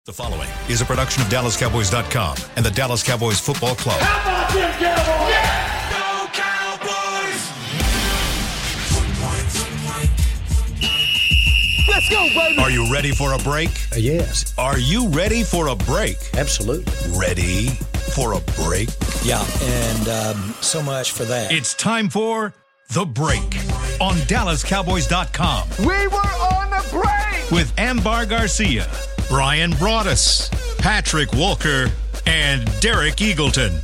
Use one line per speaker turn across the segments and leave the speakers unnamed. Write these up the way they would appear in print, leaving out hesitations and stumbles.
The following is a production of DallasCowboys.com and the Dallas Cowboys Football Club.
How about them Cowboys? Yeah! Go Cowboys! Let's go, baby!
Are you ready for a break?
Yes.
Are you ready for a break?
Absolutely.
Ready for a break?
Yeah, and so much for that.
It's time for The Break on DallasCowboys.com.
We were on the break!
With Ambar Garcia, Brian Broaddus, Patrick Walker, and Derek Eagleton.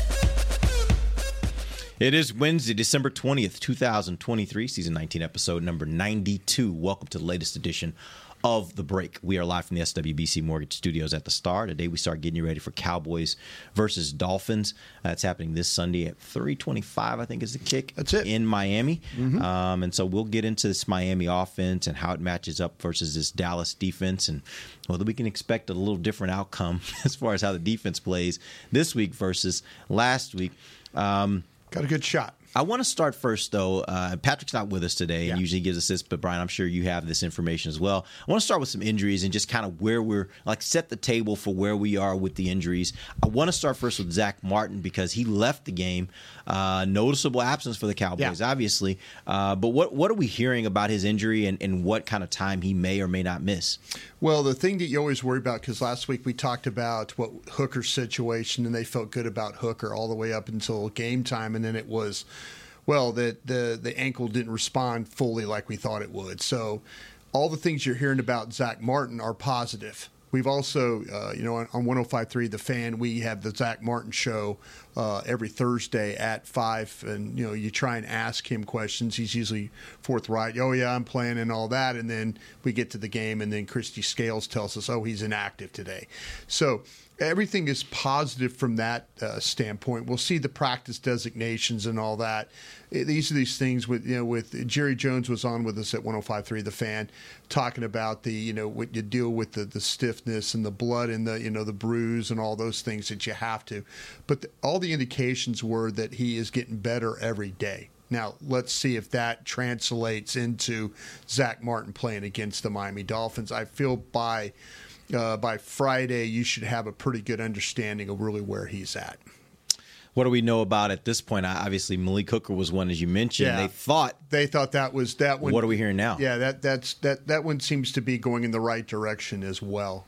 It is Wednesday, December 20th, 2023, season 19, episode number 92. Welcome to the latest edition of The Break. We are live from the SWBC Mortgage Studios at the Star. Today we start getting you ready for Cowboys versus Dolphins. That's happening this Sunday at 3:25, I think is the kick.
That's it.
In Miami.
Mm-hmm.
And so we'll get into this Miami offense and how it matches up versus this Dallas defense and whether we can expect a little different outcome as far as how the defense plays this week versus last week.
Got a good shot.
I want to start first, though. Patrick's not with us today and
Yeah.
usually gives us this, but Brian, I'm sure you have this information as well. I want to start with some injuries and just kind of where we're, like, set the table for where we are with the injuries. I want to start first with Zach Martin because he left the game. Noticeable absence for the Cowboys, obviously. But what are we hearing about his injury and what kind of time he may or may not miss?
Well, the thing that you always worry about, because last week we talked about what Hooker's situation, and they felt good about Hooker all the way up until game time, and then it was, well, that the ankle didn't respond fully like we thought it would. So all the things you're hearing about Zach Martin are positive. We've also, on 105.3 The Fan, we have the Zach Martin show every Thursday at 5, and, you try and ask him questions. He's usually forthright. Oh, yeah, I'm playing and all that. And then we get to the game, and then Christy Scales tells us, oh, he's inactive today. So everything is positive from that standpoint. We'll see the practice designations and all that. These are these things with Jerry Jones was on with us at 105.3 The Fan, talking about the what you deal with the stiffness and the blood and the bruise and all those things that you have to. But all the indications were that he is getting better every day. Now, let's see if that translates into Zach Martin playing against the Miami Dolphins. I feel by Friday, you should have a pretty good understanding of really where he's at.
What do we know about at this point? Obviously, Malik Hooker was one, as you mentioned.
Yeah. They thought that was that one.
What are we hearing now?
Yeah, that one seems to be going in the right direction as well.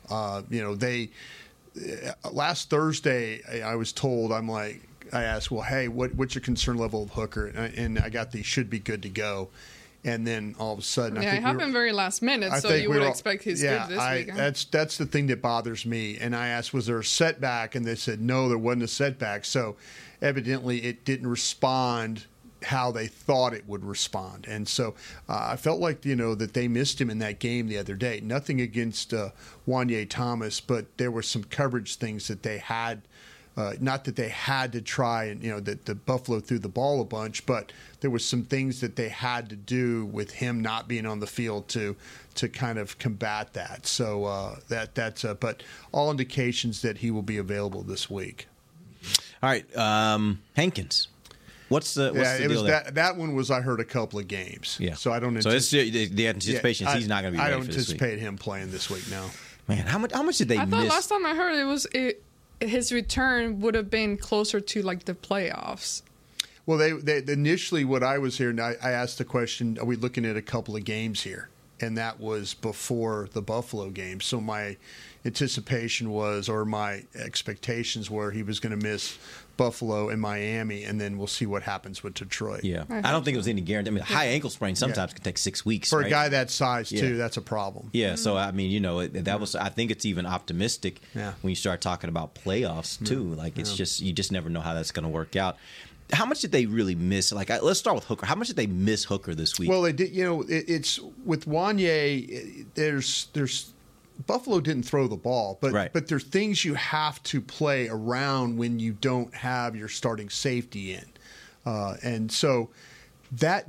Last Thursday, I was told, I asked, well, hey, what's your concern level of Hooker? And I got the should be good to go. And then all of a sudden,
it happened very last minute, so you would expect he's good this week.
That's the thing that bothers me. And I asked, was there a setback? And they said, no, there wasn't a setback. So evidently it didn't respond how they thought it would respond. And so I felt like, that they missed him in that game the other day. Nothing against Wanye Thomas, but there were some coverage things that they had. Not that they had to try and, that the Buffalo threw the ball a bunch, but there was some things that they had to do with him not being on the field to kind of combat that. So but all indications that he will be available this week.
All right, Hankins. What's the deal there?
That one was, I heard a couple of games.
Yeah.
So I don't.
So it's the anticipation is he's not going to be ready for this week.
I don't anticipate him playing this week. No.
Man, how much did they miss?
I thought last time I heard his return would have been closer to like the playoffs.
Well, they initially, what I was hearing, I asked the question, are we looking at a couple of games here? And that was before the Buffalo game. So my anticipation was, or my expectations were, he was going to miss Buffalo and Miami, and then we'll see what happens with Detroit.
Yeah, I don't think it was any guarantee. I mean, high ankle sprain sometimes can take 6 weeks.
For
right?
a guy that size, too, that's a problem.
Yeah, so, I mean, that was, I think it's even optimistic when you start talking about playoffs, too. Like, it's just, you just never know how that's going to work out. How much did they really miss? Like, let's start with Hooker. How much did they miss Hooker this week?
Well, they did. It's with Wanye. There's Buffalo didn't throw the ball, but there's things you have to play around when you don't have your starting safety in, and so that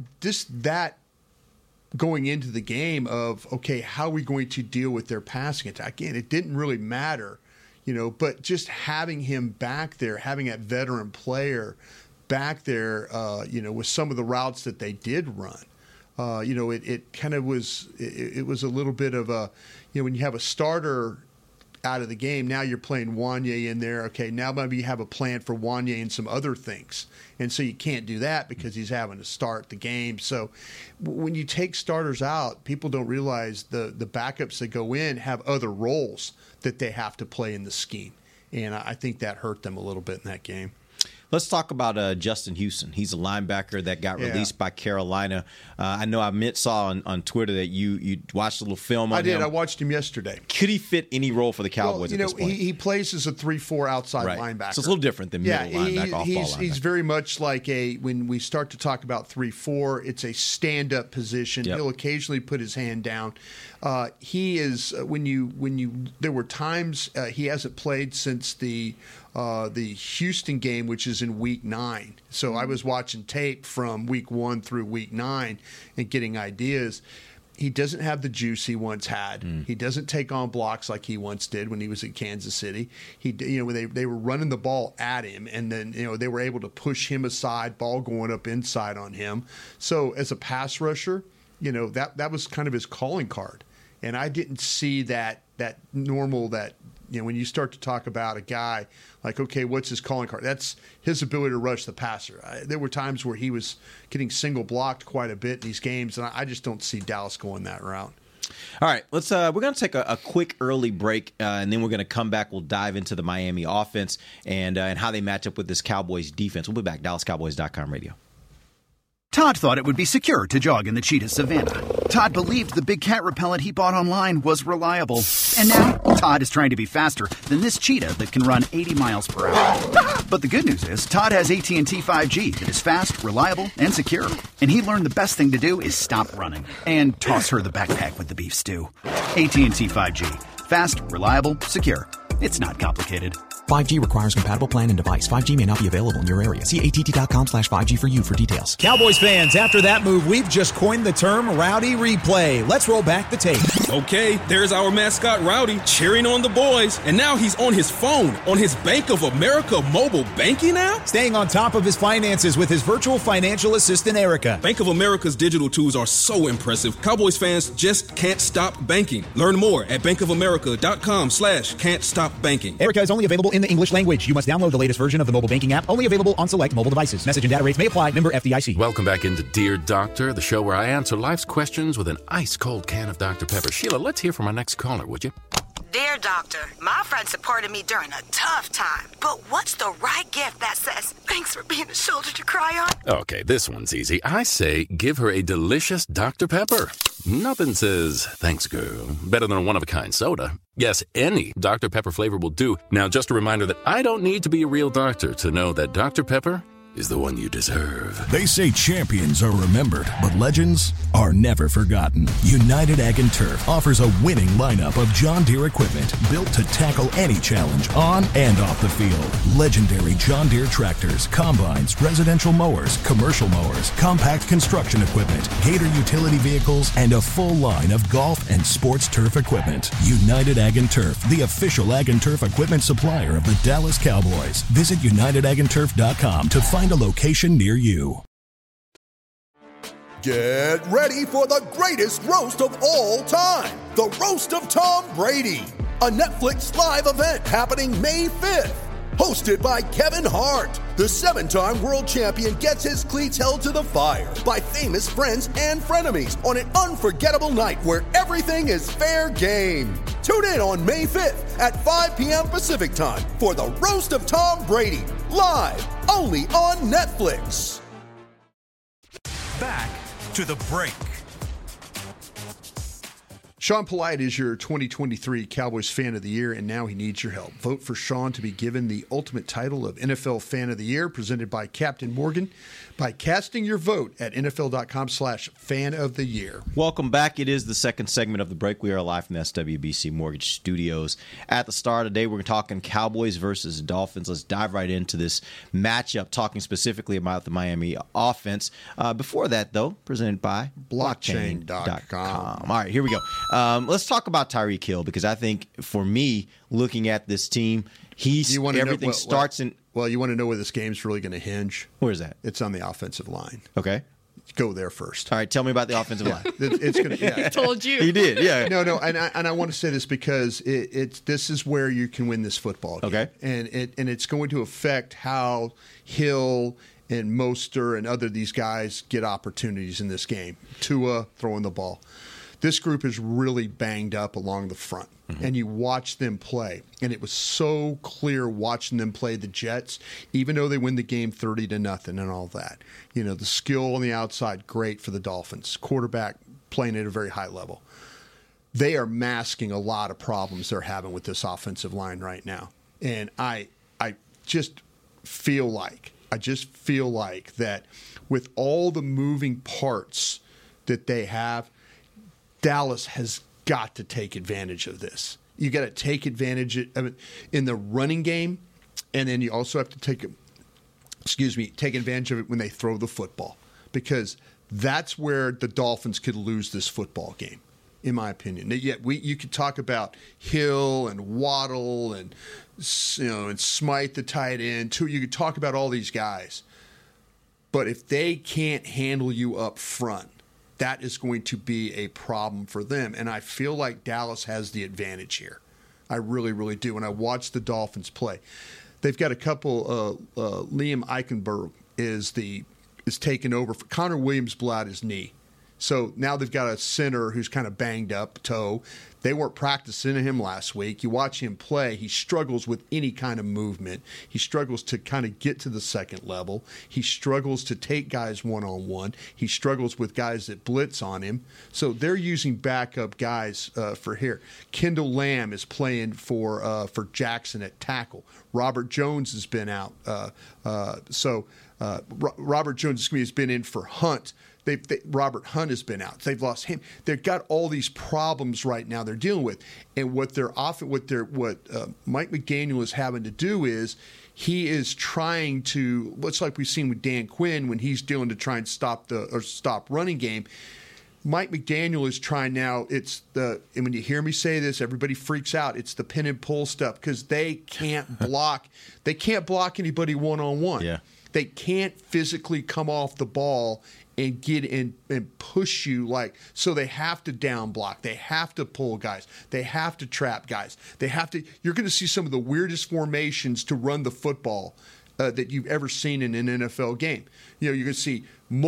going into the game of okay, how are we going to deal with their passing attack? Again, it didn't really matter, but just having him back there, having that veteran player back there, with some of the routes that they did run. It kind of was, it was a little bit of a, when you have a starter out of the game. Now you're playing Wanye in there. Okay, now maybe you have a plan for Wanye and some other things. And so you can't do that because he's having to start the game. So when you take starters out, people don't realize the backups that go in have other roles that they have to play in the scheme. And I think that hurt them a little bit in that game.
Let's talk about Justin Houston. He's a linebacker that got released by Carolina. I know I saw on Twitter that you watched a little film on him.
I did. I watched him yesterday.
Could he fit any role for the Cowboys at this point?
He plays as a 3-4 outside linebacker.
So it's a little different than middle linebacker, off-ball linebacker.
He's very much like when we start to talk about 3-4, it's a stand-up position. Yep. He'll occasionally put his hand down. He is there were times he hasn't played since the Houston game, which is in week 9. So I was watching tape from week 1 through week 9 and getting ideas. He doesn't have the juice he once had. He doesn't take on blocks like he once did when he was in Kansas City. When they were running the ball at him, and then they were able to push him aside, ball going up inside on him. So as a pass rusher, that was kind of his calling card. And I didn't see that normal when you start to talk about a guy like, okay, what's his calling card? That's his ability to rush the passer. There were times where he was getting single blocked quite a bit in these games, and I just don't see Dallas going that route.
All right, we're going to take a quick early break, and then we're going to come back. We'll dive into the Miami offense and how they match up with this Cowboys defense. We'll be back. DallasCowboys.com radio.
Todd thought it would be secure to jog in the cheetah savanna. Todd believed the big cat repellent he bought online was reliable. And now, Todd is trying to be faster than this cheetah that can run 80 miles per hour. But the good news is, Todd has AT&T 5G that is fast, reliable, and secure. And he learned the best thing to do is stop running and toss her the backpack with the beef stew. AT&T 5G. Fast, reliable, secure. It's not complicated.
5G requires compatible plan and device. 5G may not be available in your area. See att.com/5G for you for details.
Cowboys fans, after that move, we've just coined the term Rowdy Replay. Let's roll back the tape.
Okay, there's our mascot Rowdy cheering on the boys. And now he's on his phone, on his Bank of America mobile banking app?
Staying on top of his finances with his virtual financial assistant, Erica.
Bank of America's digital tools are so impressive. Cowboys fans just can't stop banking. Learn more at bankofamerica.com/can't-stop-banking.
Erica is only available in the English language. You must download the latest version of the mobile banking app, only available on select mobile devices. Message and data rates may apply. Member FDIC.
Welcome back into Dear Doctor, the show where I answer life's questions with an ice-cold can of Dr. Pepper. Sheila, let's hear from our next caller, would you?
Dear Doctor, my friend supported me during a tough time, but what's the right gift that says, thanks for being a shoulder to cry on?
Okay, this one's easy. I say give her a delicious Dr. Pepper. Nothing says, thanks, girl, better than a one-of-a-kind soda. Yes, any Dr. Pepper flavor will do. Now, just a reminder that I don't need to be a real doctor to know that Dr. Pepper is the one you deserve.
They say champions are remembered, but legends are never forgotten. United Ag & Turf offers a winning lineup of John Deere equipment built to tackle any challenge on and off the field. Legendary John Deere tractors, combines, residential mowers, commercial mowers, compact construction equipment, Gator utility vehicles, and a full line of golf and sports turf equipment. United Ag & Turf, the official Ag & Turf equipment supplier of the Dallas Cowboys. Visit UnitedAgAndTurf.com to find a location near you.
Get ready for the greatest roast of all time, the Roast of Tom Brady, a Netflix live event happening May 5th. Hosted by Kevin Hart, the 7-time world champion gets his cleats held to the fire by famous friends and frenemies on an unforgettable night where everything is fair game. Tune in on May 5th at 5 p.m. Pacific time for the Roast of Tom Brady, live only on Netflix.
Back to the break.
Sean Polite is your 2023 Cowboys Fan of the Year, and now he needs your help. Vote for Sean to be given the ultimate title of NFL Fan of the Year, presented by Captain Morgan, by casting your vote at NFL.com/fan of the year.
Welcome back. It is the second segment of the break. We are live from the SWBC Mortgage Studios. At the start of the day, we're talking Cowboys versus Dolphins. Let's dive right into this matchup, talking specifically about the Miami offense. Before that, though, presented by
Blockchain.com.
All right, here we go. Let's talk about Tyreek Hill, because I think for me, looking at this team, everything starts in.
Well, you want to know where this game's really going to hinge?
Where's that?
It's on the offensive line.
Okay.
go there first.
All right, tell me about the offensive line.
It's going to. Yeah.
I told you.
He did, yeah.
No, and I want to say this because this is where you can win this football game.
Okay.
And it's going to affect how Hill and Mostert and these guys get opportunities in this game. Tua throwing the ball. This group is really banged up along the front. Mm-hmm. And you watch them play. And it was so clear watching them play the Jets, even though they win the game 30-0 and all that. The skill on the outside, great for the Dolphins. Quarterback playing at a very high level. They are masking a lot of problems they're having with this offensive line right now. And I just feel like that with all the moving parts that they have, Dallas has got to take advantage of this. You got to take advantage of it in the running game, and then you also have to take advantage of it when they throw the football, because that's where the Dolphins could lose this football game, in my opinion. Yet you could talk about Hill and Waddle and and Smythe, the tight end too. You could talk about all these guys, but if they can't handle you up front, that is going to be a problem for them. And I feel like Dallas has the advantage here. I really, really do. When I watch the Dolphins play, they've got a couple. Liam Eichenberg is taking over. Connor Williams blew out his knee. So now they've got a center who's kind of banged up, toe. They weren't practicing him last week. You watch him play, he struggles with any kind of movement. He struggles to kind of get to the second level. He struggles to take guys one-on-one. He struggles with guys that blitz on him. So they're using backup guys for here. Kendall Lamb is playing for Jackson at tackle. Robert Jones has been out. Robert Jones has been in for Hunt. Robert Hunt has been out. They've lost him. They've got all these problems right now they're dealing with, and what Mike McDaniel is having to do is he is trying to. What's like we've seen with Dan Quinn when he's dealing to try and stop running game. Mike McDaniel is trying now. And when you hear me say this, everybody freaks out. It's the pin and pull stuff because they can't block. They can't block anybody one-on-one.
Yeah.
They can't physically come off the ball and get in and push you so they have to down block. They have to pull guys. They have to trap guys. You're going to see some of the weirdest formations to run the football that you've ever seen in an NFL game. You're going to see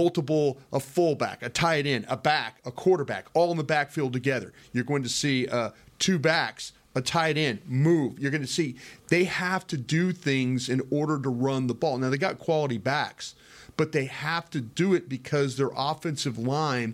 a fullback, a tight end, a back, a quarterback, all in the backfield together. You're going to see two backs, a tight end, move. You're going to see they have to do things in order to run the ball. Now, they got quality backs, but they have to do it because their offensive line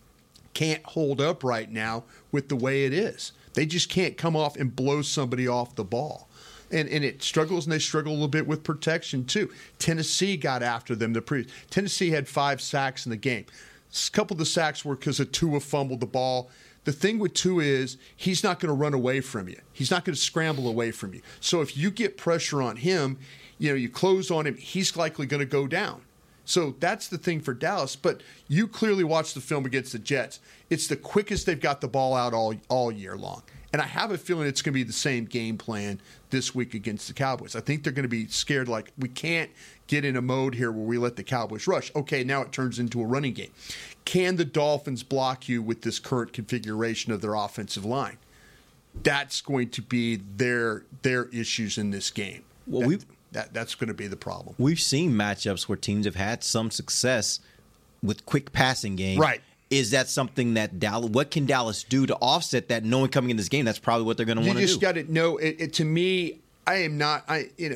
can't hold up right now with the way it is. They just can't come off and blow somebody off the ball. And it struggles, and they struggle a little bit with protection, too. Tennessee got after them. Tennessee had 5 sacks in the game. A couple of the sacks were because Tua fumbled the ball. The thing with Tua is he's not going to run away from you. He's not going to scramble away from you. So if you get pressure on him, you close on him, he's likely going to go down. So that's the thing for Dallas. But you clearly watched the film against the Jets. It's the quickest they've got the ball out all year long. And I have a feeling it's going to be the same game plan this week against the Cowboys. I think they're going to be scared we can't get in a mode here where we let the Cowboys rush. Okay, now it turns into a running game. Can the Dolphins block you with this current configuration of their offensive line? That's going to be their issues in this game.
Well,
that's going to be the problem.
We've seen matchups where teams have had some success with quick passing game.
Right.
Is that something that what can Dallas do to offset that? Knowing coming in this game, that's probably what they're going to want to do.
You just got to know. To me, I am not.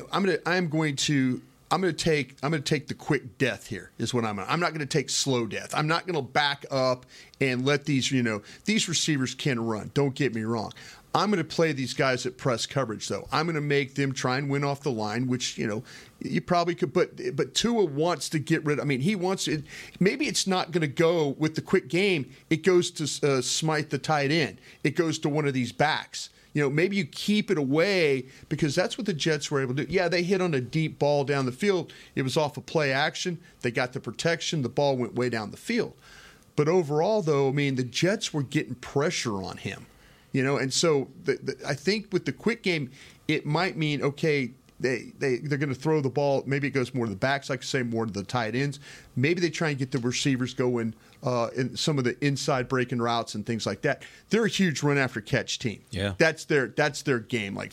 I'm going to take the quick death here. Is what I'm not going to take slow death. I'm not going to back up and let these receivers can run. Don't get me wrong. I'm going to play these guys at press coverage, though. I'm going to make them try and win off the line, which, you probably could. But Tua wants to get rid of – he wants it. Maybe it's not going to go with the quick game. It goes to Smythe the tight end. It goes to one of these backs. Maybe you keep it away because that's what the Jets were able to do. Yeah, they hit on a deep ball down the field. It was off of play action. They got the protection. The ball went way down the field. But overall, though, the Jets were getting pressure on him. And so I think with the quick game, it might mean, okay, they're going to throw the ball. Maybe it goes more to the backs, like I say, more to the tight ends. Maybe they try and get the receivers going in some of the inside breaking routes and things like that. They're a huge run after catch team.
Yeah,
that's their game. Like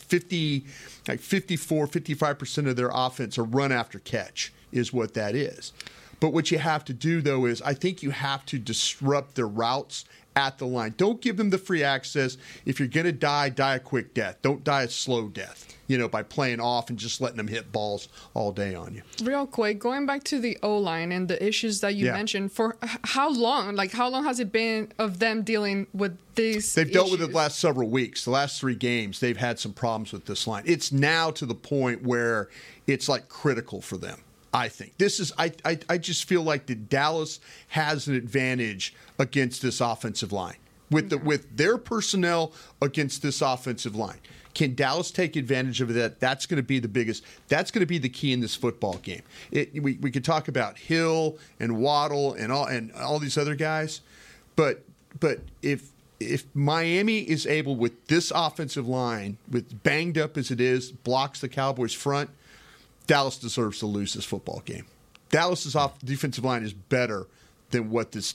55% of their offense are run after catch is what that is. But what you have to do, though, is I think you have to disrupt their routes at the line. Don't give them the free access. If you're going to die a quick death. Don't die a slow death, by playing off and just letting them hit balls all day on you.
Real quick, going back to the O-line and the issues that you mentioned, for how long? Like, how long has it been of them dealing with these
They've dealt with it the last several weeks. The last 3 games, they've had some problems with this line. It's now to the point where it's, like, critical for them. I think this is. I just feel like that Dallas has an advantage against this offensive line with their personnel against this offensive line. Can Dallas take advantage of that? That's going to be the biggest. That's going to be the key in this football game. We could talk about Hill and Waddle and all these other guys, but if Miami is able with this offensive line, with banged up as it is, blocks the Cowboys front, Dallas deserves to lose this football game. Dallas's defensive line is better than what this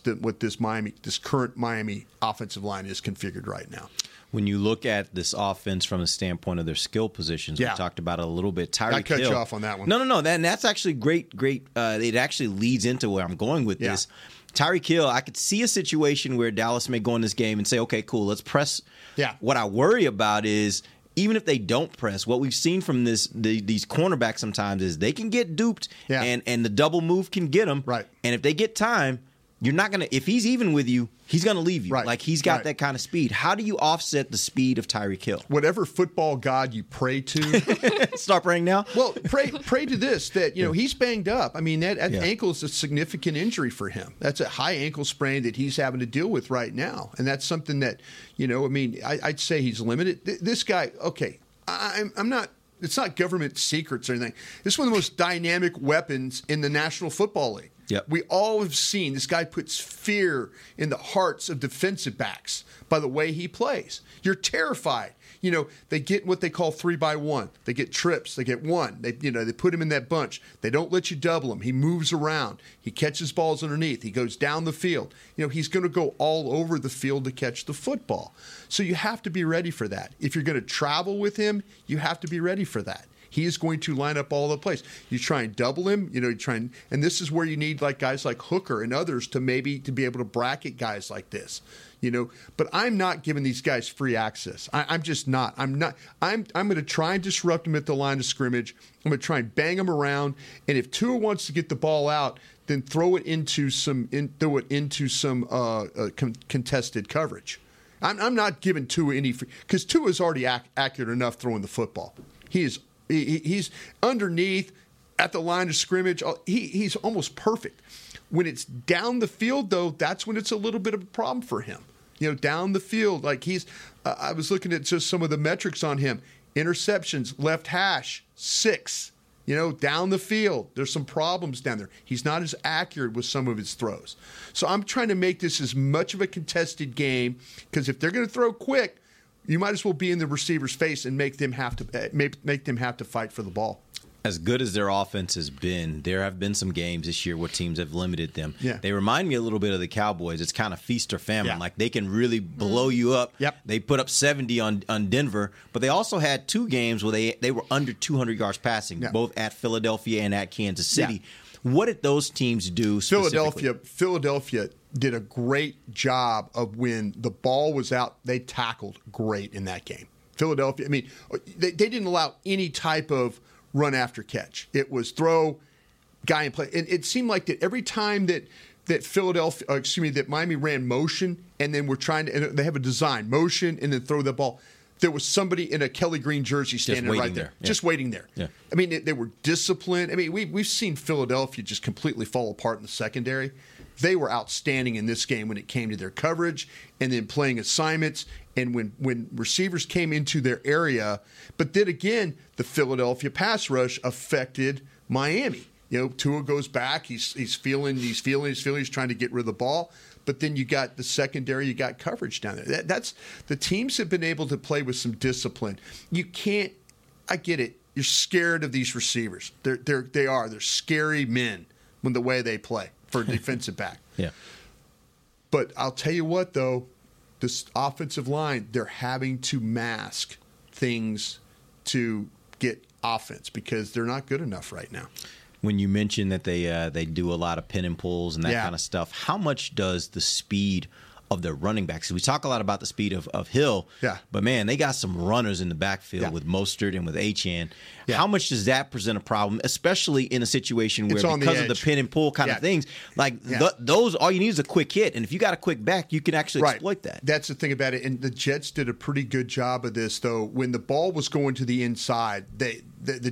current Miami offensive line is configured right now.
When you look at this offense from the standpoint of their skill positions, we talked about it a little bit. Tyreek Hill. I
cut you off on that one.
No. That's actually great. It actually leads into where I'm going with this. Tyreek Hill, I could see a situation where Dallas may go in this game and say, okay, cool, let's press.
Yeah.
What I worry about is, even if they don't press, what we've seen from these cornerbacks sometimes is they can get duped, and the double move can get them.
Right.
And if they get time, you're not going to – if he's even with you, he's going to leave you.
Right.
Like, he's got that kind of speed. How do you offset the speed of Tyreek Hill?
Whatever football god you pray to.
Start praying now?
Well, pray to this, that, he's banged up. I mean, that ankle is a significant injury for him. That's a high ankle sprain that he's having to deal with right now. And that's something that, I'd say he's limited. This guy, okay, I'm not – it's not government secrets or anything. This is one of the most dynamic weapons in the National Football League.
Yep.
We all have seen this guy puts fear in the hearts of defensive backs by the way he plays. You're terrified. They get what they call 3-by-1. They get trips. They get one. They put him in that bunch. They don't let you double him. He moves around. He catches balls underneath. He goes down the field. He's going to go all over the field to catch the football. So you have to be ready for that. If you're going to travel with him, you have to be ready for that. He is going to line up all the plays. You try and double him, and this is where you need guys like Hooker and others to be able to bracket guys like this, But I'm not giving these guys free access. I'm just not. I'm going to try and disrupt them at the line of scrimmage. I'm going to try and bang them around. And if Tua wants to get the ball out, then throw it into some contested coverage. I'm not giving Tua any free, because Tua is already accurate enough throwing the football. He's underneath at the line of scrimmage. He's almost perfect. When it's down the field, though, that's when it's a little bit of a problem for him. Down the field, like I was looking at just some of the metrics on him. Interceptions, left hash, 6. Down the field, there's some problems down there. He's not as accurate with some of his throws. So I'm trying to make this as much of a contested game, because if they're going to throw quick, you might as well be in the receiver's face and make them have to fight for the ball.
As good as their offense has been, there have been some games this year where teams have limited them.
Yeah.
They remind me a little bit of the Cowboys. It's kind of feast or famine. Yeah. Like, they can really blow you up.
Yep.
They put up 70 on Denver, but they also had 2 games where they were under 200 yards passing, both at Philadelphia and at Kansas City. Yeah. What did those teams do specifically?
Philadelphia did a great job of, when the ball was out, they tackled great in that game. Philadelphia, I mean, they didn't allow any type of run after catch. It was throw, guy in play. And it seemed like that every time that Miami ran motion, and then and they have a design, motion, and then throw the ball, there was somebody in a Kelly Green jersey standing right there.
Yeah.
Just waiting there.
Yeah.
I mean, they were disciplined. I mean, we've seen Philadelphia just completely fall apart in the secondary. They were outstanding in this game when it came to their coverage and then playing assignments, and when receivers came into their area. But then again, the Philadelphia pass rush affected Miami. Tua goes back. He's feeling, he's trying to get rid of the ball. But then you got the secondary, you got coverage down there. That's the teams have been able to play with some discipline. You can't. I get it. You're scared of these receivers. They're scary men when the way they play for a defensive back.
Yeah.
But I'll tell you what, though, this offensive line, they're having to mask things to get offense because they're not good enough right now.
When you mentioned that they do a lot of pin and pulls and that kind of stuff, how much does the speed of their running backs? We talk a lot about the speed of Hill, but man, they got some runners in the backfield with Mostert and with Achane. How much does that present a problem, especially in a situation where because of the pin and pull kind of things, like those, all you need is a quick hit, and if you got a quick back, you can actually exploit that.
That's the thing about it, and the Jets did a pretty good job of this, though. When the ball was going to the inside, the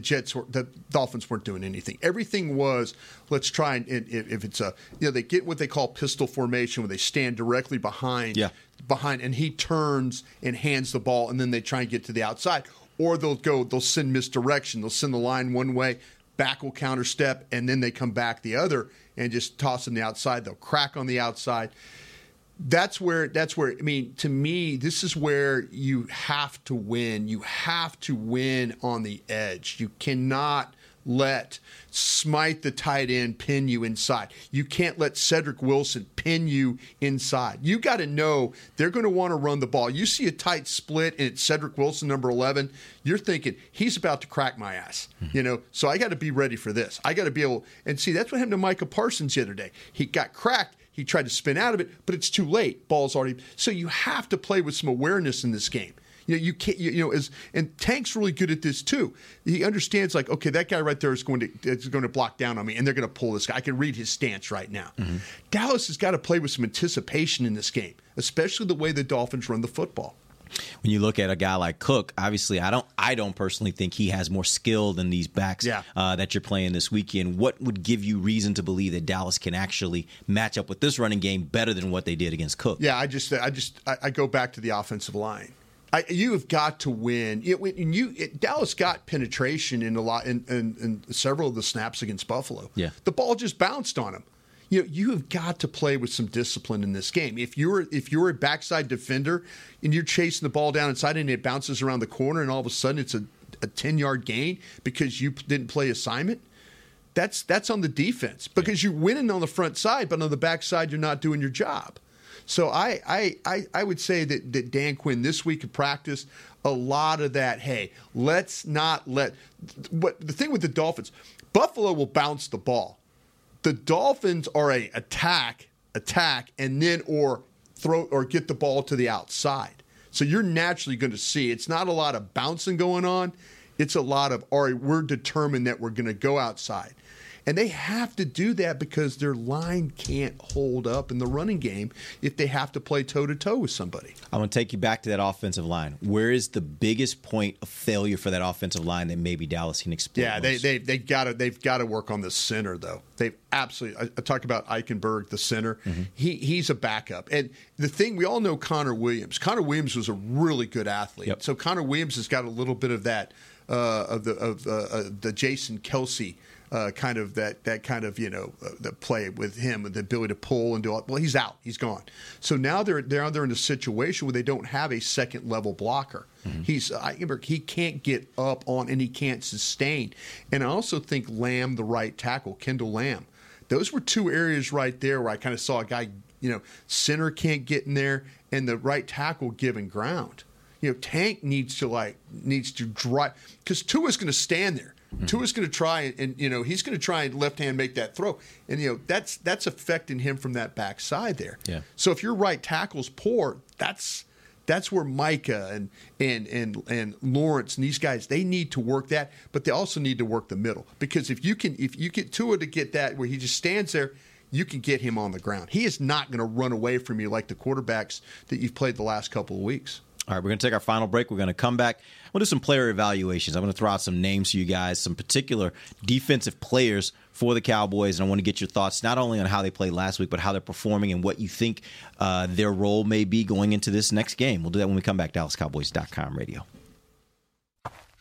Dolphins weren't doing anything. Everything was, let's try and if it's they get what they call pistol formation, where they stand directly behind, and he turns and hands the ball, and then they try and get to the outside. Or they'll send misdirection. They'll send the line one way, back will counter step, and then they come back the other and just toss them the outside. They'll crack on the outside. That's where, I mean, to me, this is where you have to win. You have to win on the edge. You cannot let Smythe, the tight end, pin you inside. You can't let Cedric Wilson pin you inside. You got to know they're going to want to run the ball. You see a tight split and it's Cedric Wilson, number 11, you're thinking, he's about to crack my ass. So I got to be ready for this. I got to be able – and see, that's what happened to Micah Parsons the other day. He got cracked. He tried to spin out of it, but it's too late. Ball's already – so you have to play with some awareness in this game. You can't. And Tank's really good at this too. He understands, like, okay, that guy right there is going to block down on me, and they're going to pull this guy. I can read his stance right now. Dallas has got to play with some anticipation in this game, especially the way the Dolphins run the football.
When you look at a guy like Cook, obviously, I don't personally think he has more skill than these backs that you're playing this weekend. What would give you reason to believe that Dallas can actually match up with this running game better than what they did against Cook?
Yeah, I go back to the offensive line. You have got to win. Dallas got penetration in several of the snaps against Buffalo.
Yeah,
the ball just bounced on him. You have got to play with some discipline in this game. If you're a backside defender and you're chasing the ball down inside and it bounces around the corner and all of a sudden it's a 10-yard gain because you didn't play assignment, that's on the defense because you're winning on the front side, but on the backside you're not doing your job. So I would say that Dan Quinn this week of practice, a lot of that, hey, let's not let – but the thing with the Dolphins, Buffalo will bounce the ball. The Dolphins are a attack, and then or throw or get the ball to the outside. So you're naturally going to see it's not a lot of bouncing going on. It's a lot of, all right, we're determined that we're going to go outside. And they have to do that because their line can't hold up in the running game if they have to play toe-to-toe with somebody.
I'm going to take you back to that offensive line. Where is the biggest point of failure for that offensive line that maybe Dallas can exploit?
Yeah, they've got to work on the center, though. They've absolutely – I talk about Eichenberg, the center. He's a backup. And the thing, we all know Connor Williams. Connor Williams was a really good athlete. So Connor Williams has got a little bit of that of the Jason Kelce kind of that kind of the play with him with the ability to pull and do all. Well, he's out, he's gone. So now they're in a situation where they don't have a second level blocker. He can't get up on and he can't sustain. And I also think Lamb, the right tackle, Kendall Lamb, those were two areas right there where I kind of saw a guy, center can't get in there and the right tackle giving ground. Tank needs to drive because Tua's going to stand there. Tua's going to try and he's going to try and left hand make that throw, and that's affecting him from that backside there.
Yeah.
So if your right tackle's poor, that's where Micah and Lawrence and these guys, they need to work that, but they also need to work the middle because if you get Tua to get that where he just stands there, you can get him on the ground. He is not going to run away from you like the quarterbacks that you've played the last couple of weeks.
All right, we're going to take our final break. We're going to come back. We'll do some player evaluations. I'm going to throw out some names to you guys, some particular defensive players for the Cowboys, and I want to get your thoughts not only on how they played last week, but how they're performing and what you think their role may be going into this next game. We'll do that when we come back. DallasCowboys.com radio.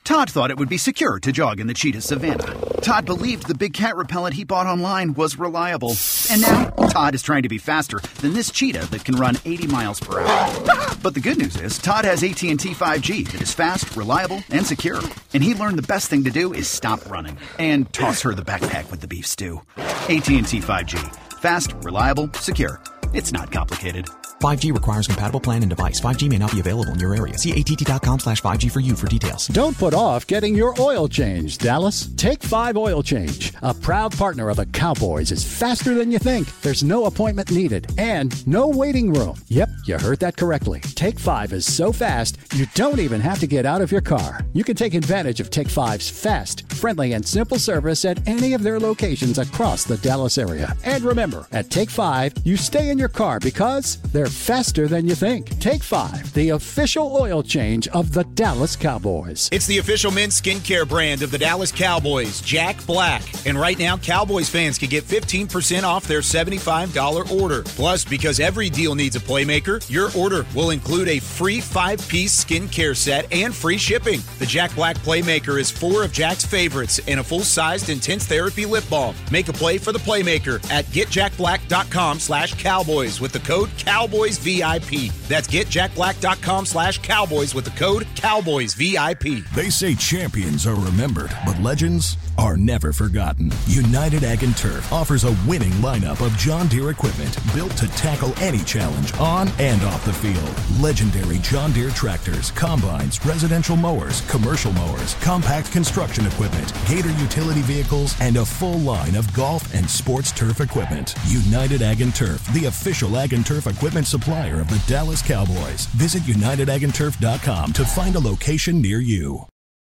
Todd thought it would be secure to jog in the cheetah savanna. Todd believed the big cat repellent he bought online was reliable. And now, Todd is trying to be faster than this cheetah that can run 80 miles per hour. But the good news is, Todd has AT&T 5G that is fast, reliable, and secure. And he learned the best thing to do is stop running and toss her the backpack with the beef stew. AT&T 5G. Fast, reliable, secure. It's not complicated.
5G requires compatible plan and device. 5G may not be available in your area. See att.com/5G for you for details.
Don't put off getting your oil changed, Dallas. Take 5 Oil Change, a proud partner of the Cowboys, is faster than you think. There's no appointment needed and no waiting room. Yep, you heard that correctly. Take 5 is so fast, you don't even have to get out of your car. You can take advantage of Take 5's fast, friendly, and simple service at any of their locations across the Dallas area. And remember, at Take 5, you stay in your car because they're faster than you think. Take 5, the official oil change of the Dallas Cowboys.
It's the official men's skincare brand of the Dallas Cowboys, Jack Black. And right now, Cowboys fans can get 15% off their $75 order. Plus, because every deal needs a playmaker, your order will include a free 5-piece skincare set and free shipping. The Jack Black Playmaker is 4 of Jack's favorites and a full-sized intense therapy lip balm. Make a play for the playmaker at getjackblack.com/Cowboys with the code COWBOYSVIP. That's getjackblack.com/Cowboys with the code COWBOYSVIP.
They say champions are remembered, but legends are never forgotten. United Ag and Turf offers a winning lineup of John Deere equipment built to tackle any challenge on and off the field. Legendary John Deere tractors, combines, residential mowers, commercial mowers, compact construction equipment, Gator utility vehicles, and a full line of golf and sports turf equipment. United Ag and Turf, the official Ag and Turf equipment supplier of the Dallas Cowboys. Visit UnitedAgAndTurf.com to find a location near you.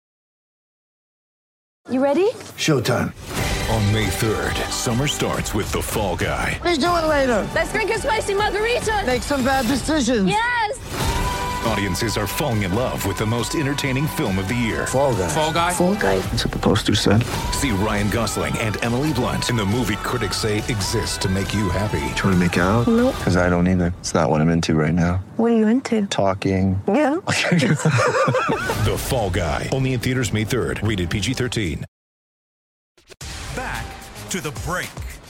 You ready?
Showtime. On May 3rd, summer starts with The Fall Guy.
Let's do it later. Let's drink a spicy margarita. Make some bad decisions. Yes.
Audiences are falling in love with the most entertaining film of the year.
Fall Guy.
Fall Guy?
Fall Guy.
That's what the poster said. See Ryan Gosling and Emily Blunt in the movie critics say exists to make you happy.
Trying to make it out?
Nope.
Because I don't either. It's not what I'm into right now.
What are you into?
Talking.
Yeah.
The Fall Guy. Only in theaters May 3rd. Rated PG-13.
Back to the break.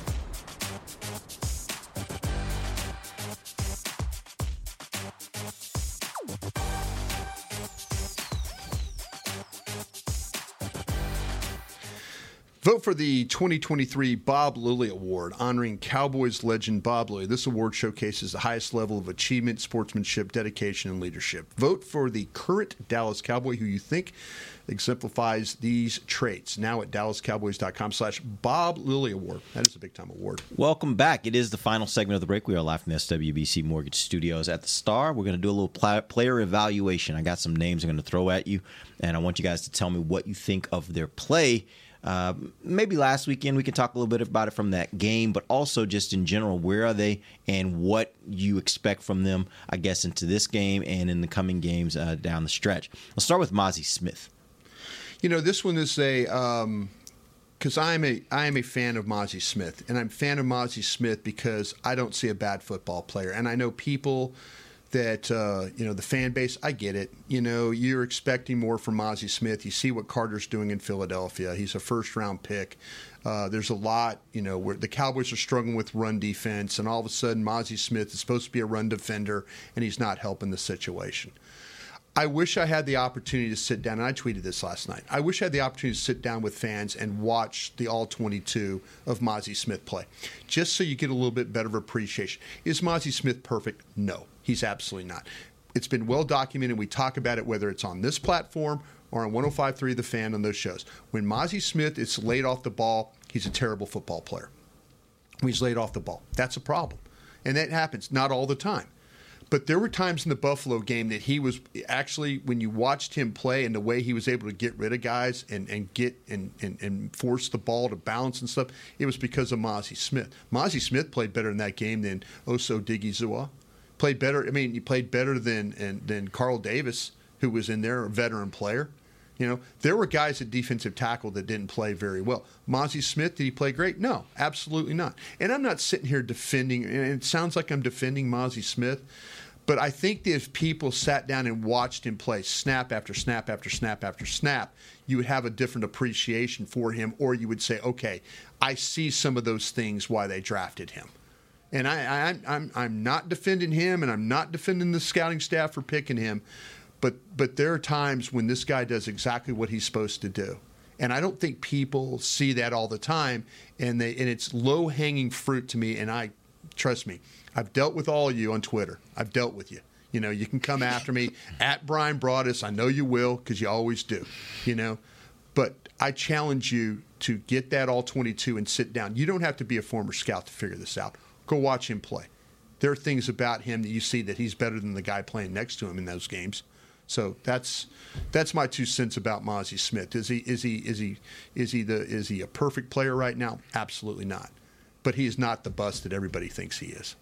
Vote for the 2023 Bob Lilly Award, honoring Cowboys legend Bob Lilly. This award showcases the highest level of achievement, sportsmanship, dedication, and leadership. Vote for the current Dallas Cowboy who you think exemplifies these traits. Now at DallasCowboys.com/Bob Lilly Award. That is a big-time award.
Welcome back. It is the final segment of the break. We are live from the SWBC Mortgage Studios at the Star. We're going to do a little player evaluation. I got some names I'm going to throw at you, and I want you guys to tell me what you think of their play. Maybe last weekend we can talk a little bit about it from that game, but also just in general, where are they and what you expect from them, I guess, into this game and in the coming games down the stretch. Let's start with Mazi Smith.
You know, this one is because I am a fan of Mazi Smith, and I'm a fan of Mazi Smith because I don't see a bad football player, and I know people that, the fan base, I get it. You know, you're expecting more from Mazi Smith. You see what Carter's doing in Philadelphia. He's a first-round pick. There's a lot, where the Cowboys are struggling with run defense, and all of a sudden Mazi Smith is supposed to be a run defender, and he's not helping the situation. I wish I had the opportunity to sit down, and I tweeted this last night. I wish I had the opportunity to sit down with fans and watch the All-22 of Mazi Smith play, just so you get a little bit better of appreciation. Is Mazi Smith perfect? No, he's absolutely not. It's been well documented. We talk about it, whether it's on this platform or on 105.3 The Fan on those shows. When Mazi Smith is laid off the ball, he's a terrible football player. When he's laid off the ball, that's a problem. And that happens, not all the time. But there were times in the Buffalo game that he was actually, when you watched him play and the way he was able to get rid of guys and get and force the ball to bounce and stuff, it was because of Mazi Smith. Mazi Smith played better in that game than Oso Odighizuwa. Played better. I mean, he played better than Carl Davis, who was in there, a veteran player. There were guys at defensive tackle that didn't play very well. Mazi Smith, did he play great? No, absolutely not. And I'm not sitting here defending, and it sounds like I'm defending Mazi Smith, But I think that if people sat down and watched him play snap after snap after snap after snap, you would have a different appreciation for him, or you would say, okay, I see some of those things why they drafted him. And I'm not defending him, and I'm not defending the scouting staff for picking him, but there are times when this guy does exactly what he's supposed to do. And I don't think people see that all the time, and it's low-hanging fruit to me, and trust me, I've dealt with all of you on Twitter. I've dealt with you. You know, you can come after me at Brian Broaddus. I know you will, because you always do. You know, but I challenge you to get that all 22 and sit down. You don't have to be a former scout to figure this out. Go watch him play. There are things about him that you see that he's better than the guy playing next to him in those games. So that's my 2 cents about Mazi Smith. Is he a perfect player right now? Absolutely not. But he is not the bust that everybody thinks he is.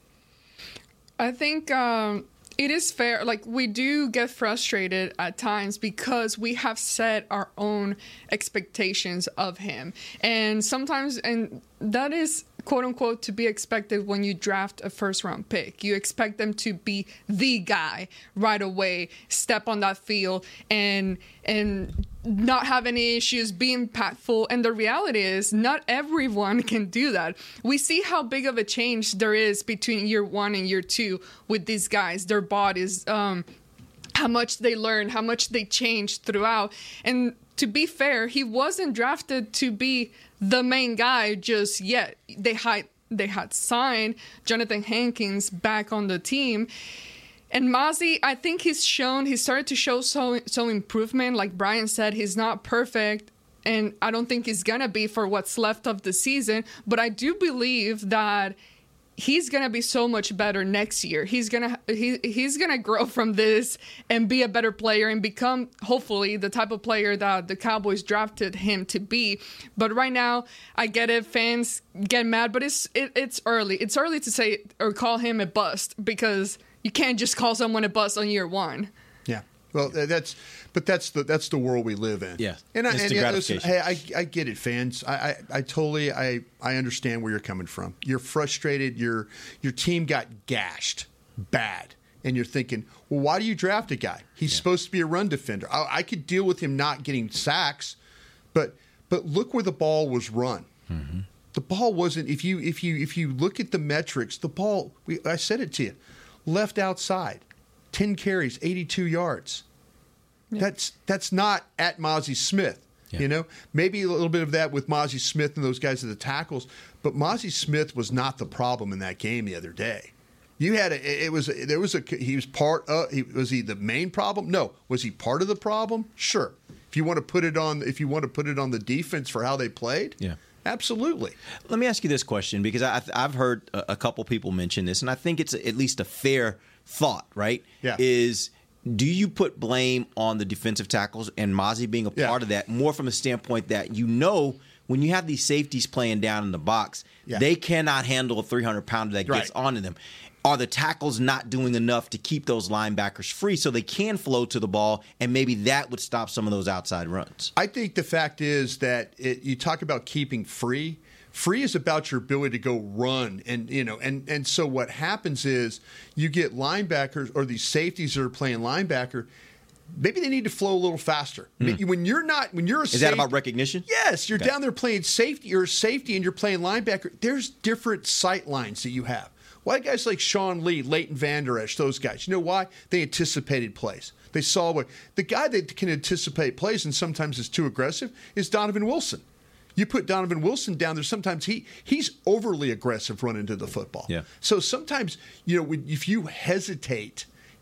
I think it is fair. Like, we do get frustrated at times because we have set our own expectations of him. And sometimes, and that is quote unquote to be expected when you draft a first round pick. You expect them to be the guy right away, step on that field and not have any issues, be impactful. And the reality is not everyone can do that. We see how big of a change there is between year 1 and year 2 with these guys, their bodies, how much they learn, how much they change throughout. And to be fair, he wasn't drafted to be the main guy just yet. They had signed Jonathan Hankins back on the team. And Mazi, I think he started to show some improvement. Like Brian said, he's not perfect, and I don't think he's going to be for what's left of the season. But I do believe that he's going to be so much better next year. He's going to grow from this and be a better player and become, hopefully, the type of player that the Cowboys drafted him to be. But right now, I get it. Fans get mad, but it's early. It's early to say or call him a bust, because you can't just call someone a bust on year 1.
Yeah. Well, that's the world we live in.
Yeah.
And listen, hey, I get it, fans. I totally understand where you're coming from. You're frustrated. Your team got gashed bad, and you're thinking, well, why do you draft a guy? He's supposed to be a run defender. I could deal with him not getting sacks, but look where the ball was run. Mm-hmm. The ball wasn't. If you look at the metrics, the ball. I said it to you, left outside. 10 carries, 82 yards. Yeah. That's not at Mazi Smith. Yeah. You know, maybe a little bit of that with Mazi Smith and those guys at the tackles, but Mazi Smith was not the problem in that game the other day. You had was he the main problem? No. Was he part of the problem? Sure. If you want to put it on the defense for how they played, yeah. Absolutely.
Let me ask you this question, because I've heard a couple people mention this, and I think it's at least a fair thought, right?
Yeah.
Do you put blame on the defensive tackles and Mazi being a part of that, more from a standpoint that, you know, when you have these safeties playing down in the box, they cannot handle a 300-pounder that gets onto them. Are the tackles not doing enough to keep those linebackers free so they can flow to the ball, and maybe that would stop some of those outside runs?
I think the fact is that you talk about keeping free. Free is about your ability to go run, and so what happens is you get linebackers or these safeties that are playing linebacker. Maybe they need to flow a little faster. When you're a
safety, is that about recognition?
Yes, you're down there playing safety. You're a safety and you're playing linebacker. There's different sight lines that you have. Why guys like Sean Lee, Leighton Vander Esch, those guys? You know why? They anticipated plays. They saw what the guy that can anticipate plays and sometimes is too aggressive is Donovan Wilson. You put Donovan Wilson down there, sometimes he's overly aggressive running to the football.
Yeah.
So sometimes, if you hesitate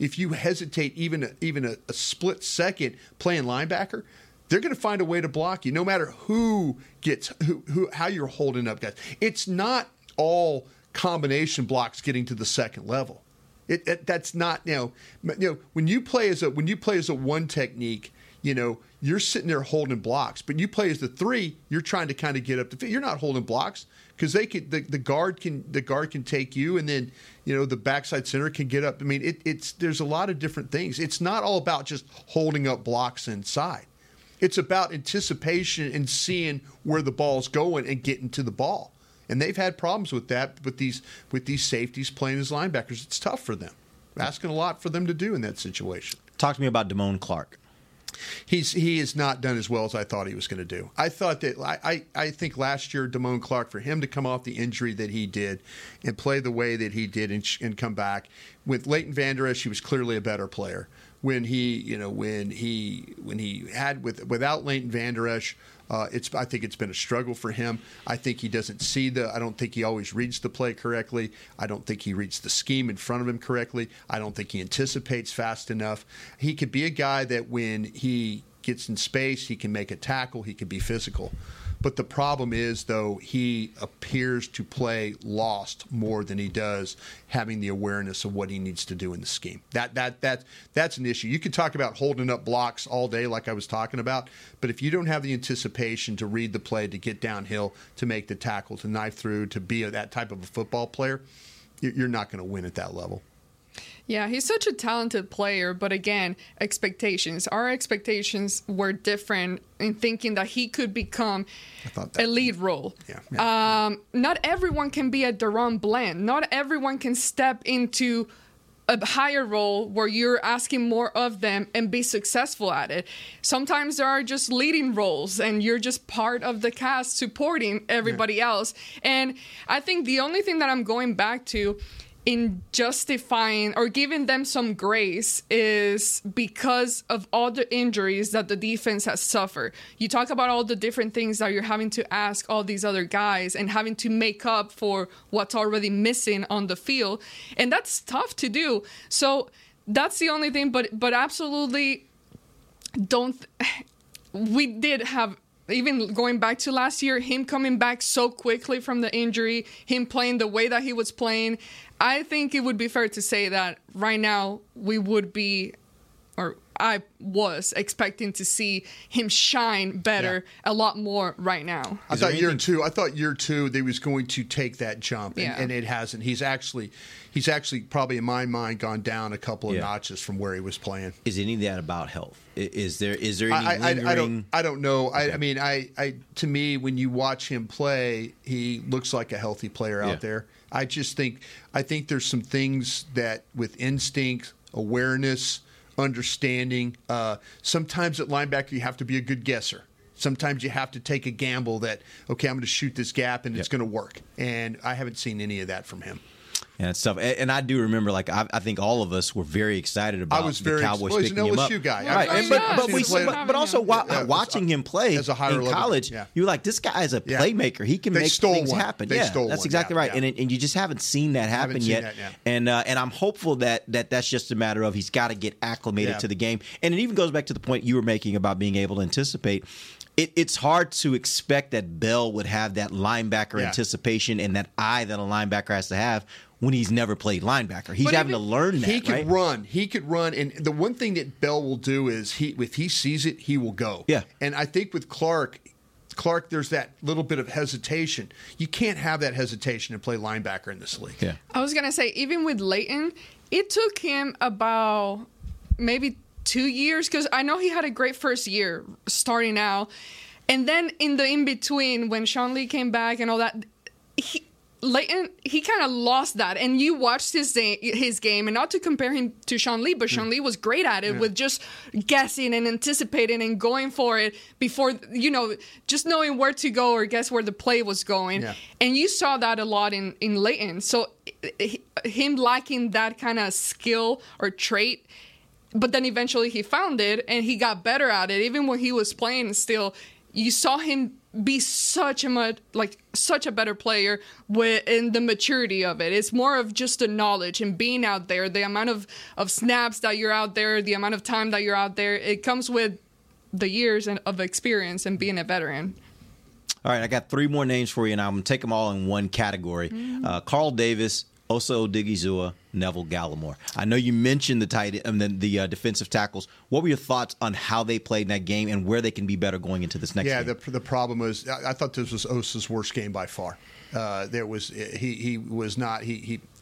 even a split second playing linebacker, they're going to find a way to block you, no matter who gets how you're holding up guys. It's not all combination blocks getting to the second level. That's not when you play as a one technique. You're sitting there holding blocks, but you play as the 3. You're trying to kind of get up the field. You're not holding blocks because the guard can take you, and then the backside center can get up. I mean, there's a lot of different things. It's not all about just holding up blocks inside. It's about anticipation and seeing where the ball's going and getting to the ball. And they've had problems with that with these safeties playing as linebackers. It's tough for them. asking a lot for them to do in that situation.
Talk to me about Damone Clark.
He has not done as well as I thought he was going to do. I thought that I think last year Damone Clark, for him to come off the injury that he did and play the way that he did and come back with Leighton Vander Esch, he was clearly a better player. When he had without Leighton Vander Esch, I think it's been a struggle for him. I think he doesn't see I don't think he always reads the play correctly. I don't think he reads the scheme in front of him correctly. I don't think he anticipates fast enough. He could be a guy that when he gets in space, he can make a tackle. He can be physical. But the problem is, though, he appears to play lost more than he does having the awareness of what he needs to do in the scheme. That's an issue. You could talk about holding up blocks all day like I was talking about, but if you don't have the anticipation to read the play, to get downhill, to make the tackle, to knife through, to be that type of a football player, you're not going to win at that level.
Yeah, he's such a talented player, but again, expectations. Our expectations were different in thinking that he could become a lead role. Not everyone can be a Deron Bland. Not everyone can step into a higher role where you're asking more of them and be successful at it. Sometimes there are just leading roles and you're just part of the cast supporting everybody else. And I think the only thing that I'm going back to in justifying or giving them some grace is because of all the injuries that the defense has suffered. You talk about all the different things that you're having to ask all these other guys and having to make up for what's already missing on the field. And that's tough to do. So that's the only thing, but absolutely we did have, even going back to last year, him coming back so quickly from the injury, him playing the way that he was playing, I think it would be fair to say that right now we would be, or I was expecting to see him shine better a lot more right now.
I thought year two they was going to take that jump, and it hasn't. He's actually probably in my mind gone down a couple of notches from where he was playing.
Is any of that about health? Is there any lingering?
I don't know.
Okay.
I mean, to me, when you watch him play, he looks like a healthy player out there. I think there's some things that with instinct, awareness, understanding. Sometimes at linebacker you have to be a good guesser. Sometimes you have to take a gamble that, okay, I'm going to shoot this gap and it's going to work. And I haven't seen any of that from him.
And stuff, and I do remember, like I think all of us were very excited about the Cowboys picking him up.
He's an LSU guy,
right? But also watching him play
as a higher
in college, you were like, this guy is a playmaker. He can make things happen. That's exactly right. And you just haven't seen that happen yet. And I'm hopeful that that's just a matter of he's got to get acclimated to the game. And it even goes back to the point you were making about being able to anticipate. It's hard to expect that Bell would have that linebacker anticipation and that eye that a linebacker has to have when he's never played linebacker. He's having to learn that,
He could run. And the one thing that Bell will do is if he sees it, he will go.
Yeah.
And I think with Clark, there's that little bit of hesitation. You can't have that hesitation and play linebacker in this league.
Yeah.
I was going to say, even with Leighton, it took him about maybe 2 years, because I know he had a great first year starting out. And then in the in-between, when Sean Lee came back and all that, Leighton, he kind of lost that. And you watched his game, and not to compare him to Sean Lee, but Sean Lee was great at it with just guessing and anticipating and going for it before, just knowing where to go or guess where the play was going. Yeah. And you saw that a lot in Leighton. So him lacking that kind of skill or trait, but then eventually he found it and he got better at it. Even when he was playing still, you saw him be such a better player in the maturity of it. It's more of just the knowledge and being out there, the amount of snaps that you're out there, the amount of time that you're out there. It comes with the years of experience and being a veteran.
All right, I got 3 more names for you, and I'm going to take them all in one category. Carl Davis, Osa Odigizua, Neville Gallimore. I know you mentioned the defensive tackles. What were your thoughts on how they played in that game and where they can be better going into this next game?
Yeah, the problem was I thought this was Osa's worst game by far. He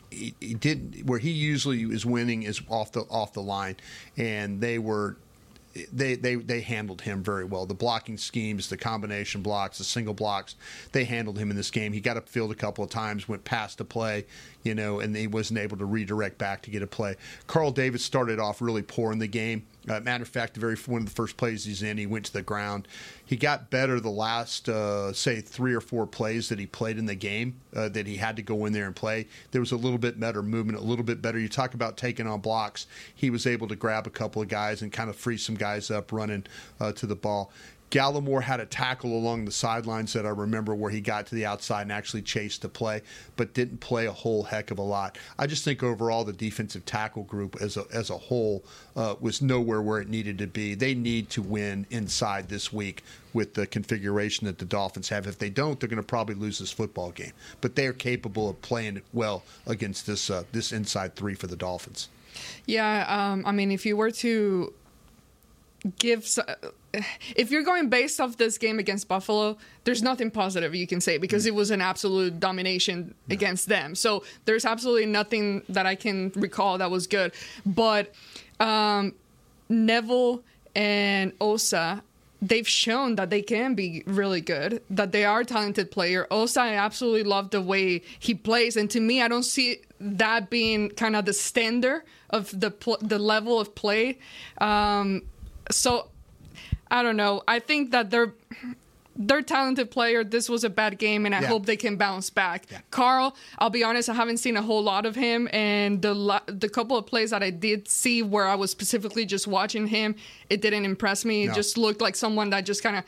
didn't, where he usually is winning is off the line, and they were they handled him very well. The blocking schemes, the combination blocks, the single blocks, they handled him in this game. He got upfield a couple of times, went past a play, and he wasn't able to redirect back to get a play. Carl Davis started off really poor in the game. Matter of fact, one of the first plays he's in, he went to the ground. He got better the last, say, 3 or 4 plays that he played in the game that he had to go in there and play. There was a little bit better movement, a little bit better. You talk about taking on blocks. He was able to grab a couple of guys and kind of free some guys up running to the ball. Gallimore had a tackle along the sidelines that I remember where he got to the outside and actually chased the play, but didn't play a whole heck of a lot. I just think overall the defensive tackle group as a whole was nowhere where it needed to be. They need to win inside this week with the configuration that the Dolphins have. If they don't, they're going to probably lose this football game. But they are capable of playing well against this inside 3 for the Dolphins.
Yeah, I mean, if you were to if you're going based off this game against Buffalo, there's nothing positive you can say because it was an absolute domination against them. So there's absolutely nothing that I can recall that was good. But Neville and Osa, they've shown that they can be really good, that they are a talented player. Osa, I absolutely love the way he plays. And to me, I don't see that being kind of the standard of the level of play. So I don't know. I think that they're a talented player. This was a bad game, and I hope they can bounce back. Yeah. Carl, I'll be honest, I haven't seen a whole lot of him, and the couple of plays that I did see where I was specifically just watching him, it didn't impress me. It just looked like someone that just kind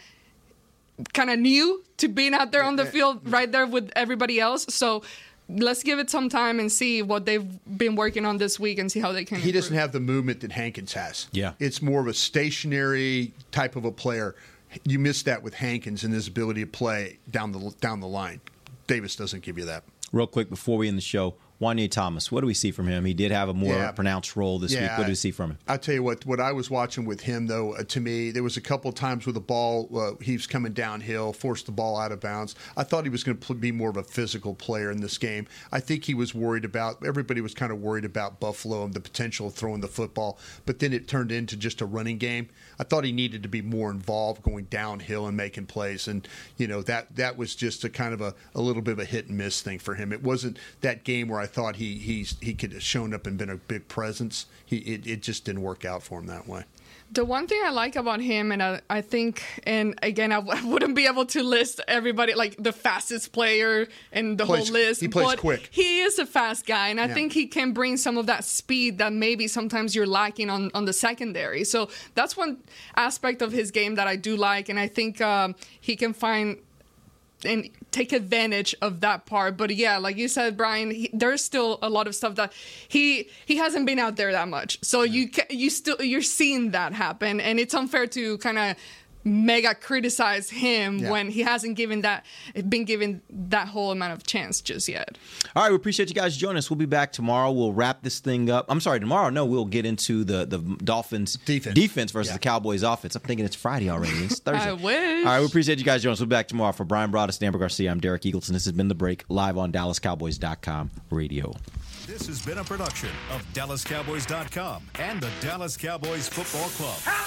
of new to being out there on the field right there with everybody else. So let's give it some time and see what they've been working on this week and see how they can improve.
He doesn't have the movement that Hankins has.
Yeah.
It's more of a stationary type of a player. You miss that with Hankins and his ability to play down the line. Davis doesn't give you that.
Real quick before we end the show, Juanyeh Thomas, what do we see from him? He did have a more pronounced role this week. What do we see from him?
I'll tell you what I was watching with him, though, to me, there was a couple of times with the ball, he was coming downhill, forced the ball out of bounds. I thought he was going to be more of a physical player in this game. I think he was worried about, everybody was kind of worried about Buffalo and the potential of throwing the football, but then it turned into just a running game. I thought he needed to be more involved going downhill and making plays, and that was just a kind of a little bit of a hit and miss thing for him. It wasn't that game where I thought he could have shown up and been a big presence. It just didn't work out for him that way.
The one thing I like about him, and I think, and again, I wouldn't be able to list everybody, like the fastest player and the whole list.
He plays
but
quick.
He is a fast guy, and I think he can bring some of that speed that maybe sometimes you're lacking on the secondary. So that's one aspect of his game that I do like, and I think he can find and take advantage of that part. But yeah, like you said, Brian, there's still a lot of stuff that he hasn't been out there that much. So you're seeing that happen, and it's unfair to kind of mega criticize him when he hasn't been given that whole amount of chance just yet.
All right, we appreciate you guys joining us. We'll be back tomorrow. We'll wrap this thing up. I'm sorry, tomorrow. No, we'll get into the Dolphins defense versus the Cowboys offense. I'm thinking it's Friday already. It's Thursday.
I wish.
All right, we appreciate you guys joining us. We'll be back tomorrow. For Brian Broaddus, Amber Garcia, I'm Derek Eagleton. This has been The Break, live on DallasCowboys.com radio.
This has been a production of DallasCowboys.com and the Dallas Cowboys Football Club.